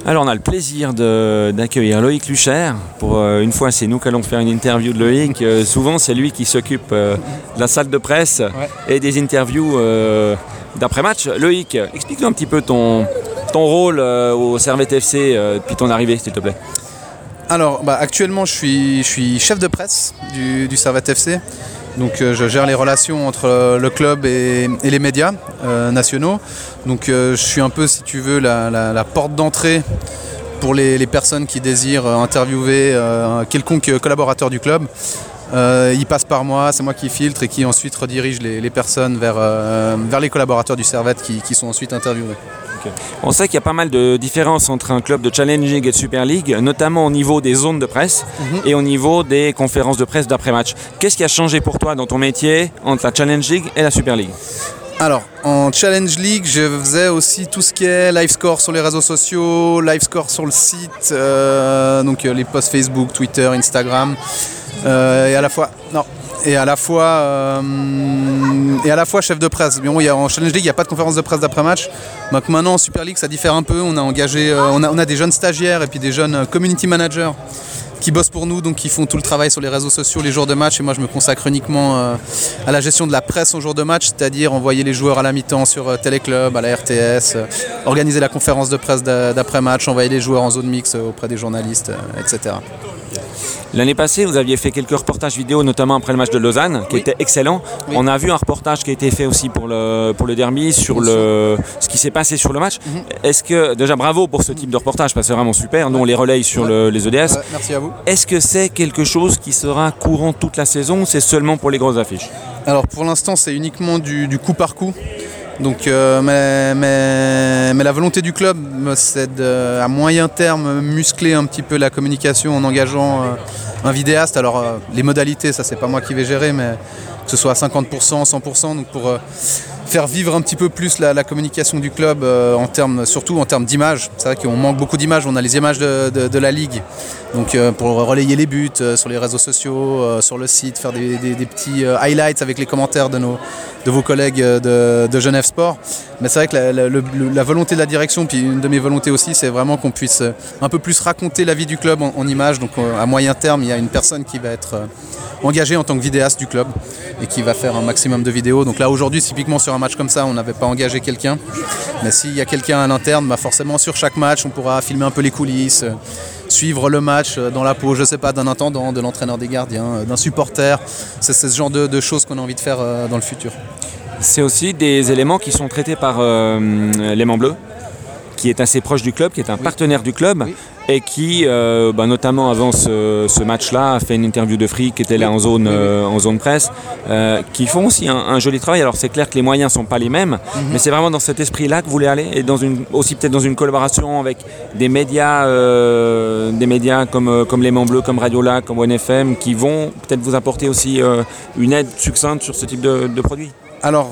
Alors on a le plaisir d'accueillir Loïc Lucher. Pour une fois, c'est nous qui allons faire une interview de Loïc. Souvent, c'est lui qui s'occupe de la salle de presse et des interviews d'après-match. Loïc, explique-nous un petit peu ton rôle au Servette FC depuis ton arrivée, s'il te plaît. Alors, actuellement, je suis chef de presse du Servette FC. Donc je gère les relations entre le club et les médias nationaux. Donc je suis un peu, si tu veux, la porte d'entrée pour les personnes qui désirent interviewer quelconque collaborateur du club. Il passe par moi, c'est moi qui filtre et qui ensuite redirige les personnes vers les collaborateurs du Servette qui sont ensuite interviewés. Okay. On sait qu'il y a pas mal de différences entre un club de Challenge et de Super League, notamment au niveau des zones de presse et au niveau des conférences de presse d'après-match. Qu'est-ce qui a changé pour toi dans ton métier entre la Challenge League et la Super League ? Alors, en Challenge League, je faisais aussi tout ce qui est live score sur les réseaux sociaux, live score sur le site, donc les posts Facebook, Twitter, Instagram, et à la fois chef de presse. Mais bon, en Challenge League, il n'y a pas de conférence de presse d'après-match. Donc maintenant, en Super League, ça diffère un peu. On a engagé, on a des jeunes stagiaires et puis des jeunes community managers qui bossent pour nous, donc qui font tout le travail sur les réseaux sociaux les jours de match. Et moi, je me consacre uniquement à la gestion de la presse au jour de match, c'est-à-dire envoyer les joueurs à la mi-temps sur Téléclub, à la RTS, organiser la conférence de presse d'après-match, envoyer les joueurs en zone mixte auprès des journalistes, etc. L'année passée, vous aviez fait quelques reportages vidéo, notamment après le match de Lausanne, qui était excellent. Oui. On a vu un reportage qui a été fait aussi pour le derby, sur ce qui s'est passé sur le match. Est-ce que, déjà bravo pour ce type de reportage, parce que c'est vraiment super. Nous, on les relaye sur les EDS. Merci à vous. Est-ce que c'est quelque chose qui sera courant toute la saison ou c'est seulement pour les grosses affiches ? Alors pour l'instant, c'est uniquement du coup par coup. Donc, mais la volonté du club, c'est à moyen terme muscler un petit peu la communication en engageant un vidéaste. Alors les modalités, ça c'est pas moi qui vais gérer, mais que ce soit à 50%, 100%, donc pour faire vivre un petit peu plus la communication du club surtout en termes d'images. C'est vrai qu'on manque beaucoup d'images, on a les images de la Ligue. Donc pour relayer les buts sur les réseaux sociaux, sur le site, faire des petits highlights avec les commentaires de vos collègues de Genève Sport. Mais c'est vrai que la volonté de la direction, puis une de mes volontés aussi, c'est vraiment qu'on puisse un peu plus raconter la vie du club en images. Donc à moyen terme, il y a une personne qui va être engagée en tant que vidéaste du club et qui va faire un maximum de vidéos. Donc là aujourd'hui, typiquement sur un match comme ça, on n'avait pas engagé quelqu'un. Mais s'il y a quelqu'un à l'interne, forcément sur chaque match, on pourra filmer un peu les coulisses, suivre le match dans la peau, je sais pas, d'un intendant, de l'entraîneur des gardiens, d'un supporter. C'est ce genre de choses qu'on a envie de faire dans le futur. C'est aussi des éléments qui sont traités par l'Aimant Bleu, qui est assez proche du club, qui est un partenaire du club, et qui, notamment avant ce match-là, a fait une interview de Frick qui était là en zone presse, qui font aussi un joli travail. Alors c'est clair que les moyens ne sont pas les mêmes, mais c'est vraiment dans cet esprit-là que vous voulez aller, et aussi peut-être dans une collaboration avec des médias comme l'Aimant Bleu, comme Radio Lac, comme ONFM, qui vont peut-être vous apporter aussi une aide succincte sur ce type de produit. Alors,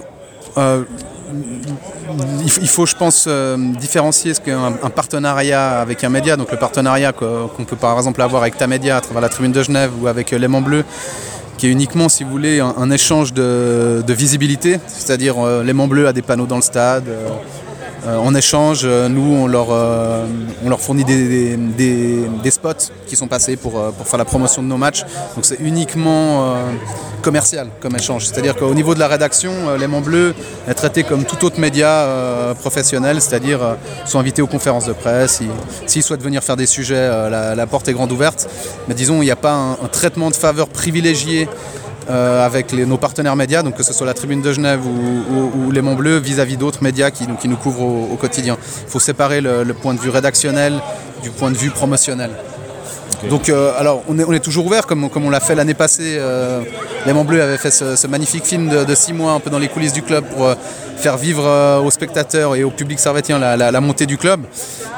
il faut, je pense, différencier ce qu'est un partenariat avec un média. Donc le partenariat qu'on peut par exemple avoir avec Tamedia à travers la Tribune de Genève ou avec l'Aimant Bleu, qui est uniquement, si vous voulez, un échange de visibilité. C'est-à-dire l'Aimant Bleu a des panneaux dans le stade. En échange, nous, on leur fournit des spots qui sont passés pour faire la promotion de nos matchs. Donc c'est uniquement commercial comme échange. C'est-à-dire qu'au niveau de la rédaction, l'Aimant Bleu est traité comme tout autre média professionnel, c'est-à-dire sont invités aux conférences de presse. S'ils souhaitent venir faire des sujets, la porte est grande ouverte. Mais disons, il n'y a pas un traitement de faveur privilégié avec nos partenaires médias, donc que ce soit la Tribune de Genève ou l'Aimant Bleu vis-à-vis d'autres médias qui nous couvrent au quotidien. Il faut séparer le point de vue rédactionnel du point de vue promotionnel. Okay. Donc alors on est toujours ouvert comme on l'a fait l'année passée. L'Aimant Bleu avait fait ce magnifique film de 6 mois un peu dans les coulisses du club pour faire vivre aux spectateurs et au public servettien la montée du club.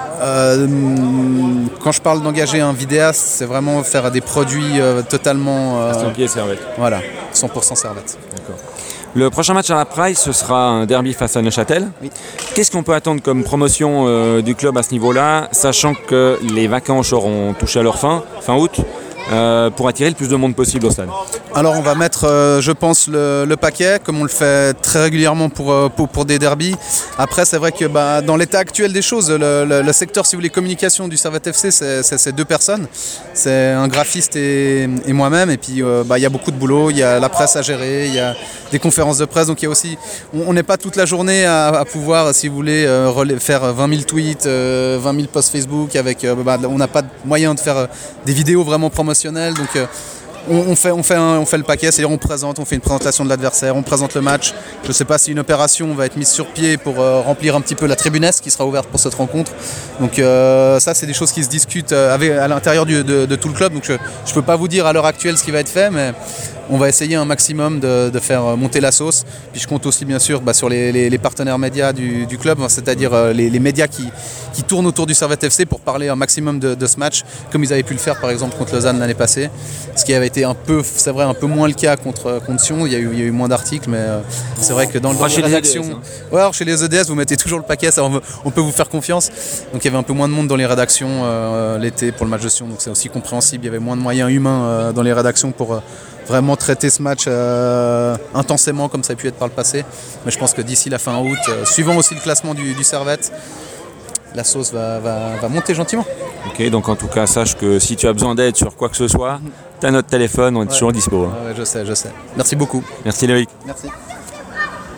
Quand je parle d'engager un vidéaste, c'est vraiment faire des produits totalement... Servette. Voilà, 100% Servette. D'accord. Le prochain match à la Price, ce sera un derby face à Neuchâtel. Oui. Qu'est-ce qu'on peut attendre comme promotion du club à ce niveau-là, sachant que les vacances auront touché à leur fin août, pour attirer le plus de monde possible au stade? Alors on va mettre, je pense, le paquet, comme on le fait très régulièrement pour des derbies. Après, c'est vrai que dans l'état actuel des choses, le secteur, si vous voulez, communication du Servette FC, c'est 2 personnes. C'est un graphiste et moi-même. Et puis, il y a beaucoup de boulot, il y a la presse à gérer, il y a des conférences de presse. Donc il y a aussi, on n'est pas toute la journée à pouvoir, si vous voulez, faire 20 000 tweets, 20 000 posts Facebook. On n'a pas de moyen de faire des vidéos vraiment promotionnelles. Donc on fait le paquet, c'est-à-dire on fait une présentation de l'adversaire, on présente le match. Je ne sais pas si une opération va être mise sur pied pour remplir un petit peu la tribunesse qui sera ouverte pour cette rencontre. Donc ça, c'est des choses qui se discutent à l'intérieur de tout le club. Donc je ne peux pas vous dire à l'heure actuelle ce qui va être fait, mais on va essayer un maximum de faire monter la sauce. Puis je compte aussi bien sûr sur les partenaires médias du club, c'est-à-dire les médias qui tournent autour du Servette FC pour parler un maximum de ce match, comme ils avaient pu le faire par exemple contre Lausanne l'année passée. Ce qui avait été un peu moins le cas contre Sion. Il y a eu moins d'articles, mais c'est vrai que dans les rédactions... alors chez les EDS, vous mettez toujours le paquet, ça, on peut vous faire confiance. Donc il y avait un peu moins de monde dans les rédactions l'été pour le match de Sion, donc c'est aussi compréhensible. Il y avait moins de moyens humains dans les rédactions pour vraiment traiter ce match intensément comme ça a pu être par le passé. Mais je pense que d'ici la fin août, suivant aussi le classement du Servette, la sauce va monter gentiment. Ok, donc en tout cas, sache que si tu as besoin d'aide sur quoi que ce soit, tu as notre téléphone, on est toujours dispo. Je sais. Merci beaucoup. Merci Loïc. Merci.